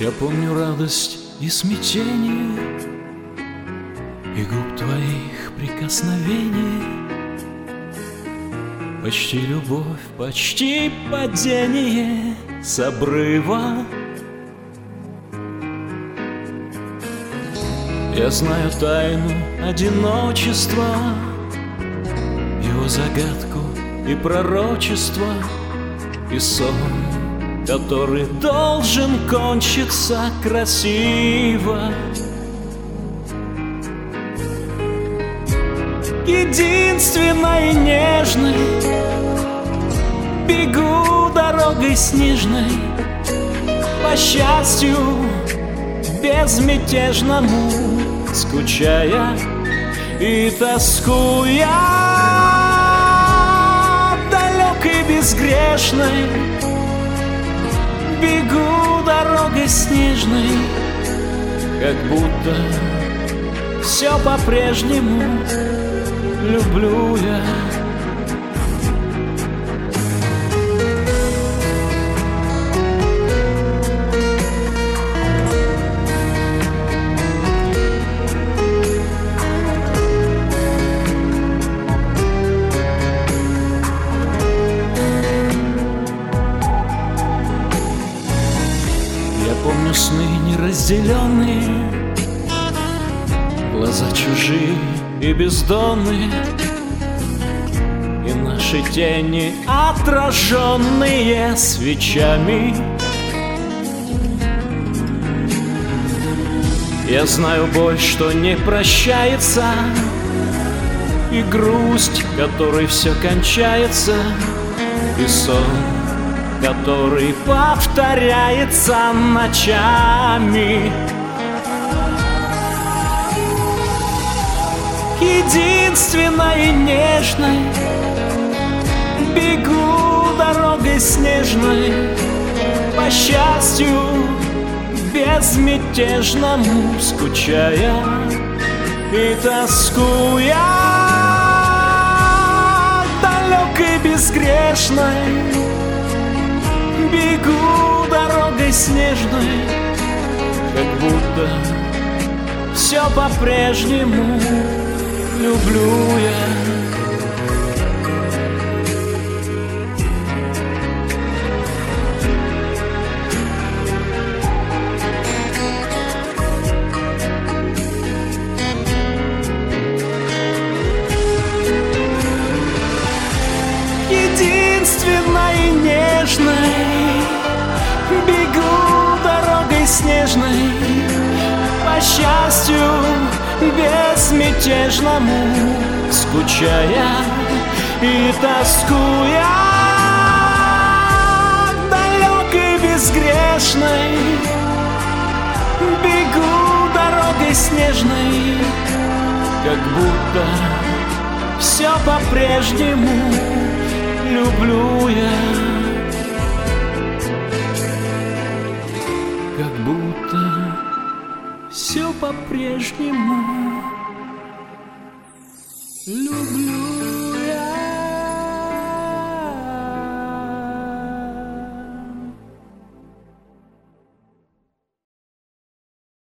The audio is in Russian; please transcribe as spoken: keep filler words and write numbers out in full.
Я помню радость и смятение, и губ твоих прикосновений. Почти любовь, почти падение с обрыва. Я знаю тайну одиночества, его загадку и пророчество, и сон, который должен кончиться красиво. Единственной нежной бегу дорогой снежной, по счастью безмятежному, скучая и тоскуя, далекой безгрешной бегу дорогой снежной, как будто все по-прежнему люблю я. Я помню сны неразделенные, глаза чужие и бездонные, и наши тени, отраженные свечами. Я знаю боль, что не прощается, и грусть, которой все кончается, и сон, который повторяется ночами. Единственной нежной бегу дорогой снежной, по счастью безмятежному, скучая и тоскуя, далекой безгрешной бегу дорогой снежной, как будто все по-прежнему люблю я. Единственной нежной бегу дорогой снежной, по счастью безмятежному, скучая и тоскуя, далекой безгрешной бегу дорогой снежной, как будто все по-прежнему люблю я. Как будто все по-прежнему люблю.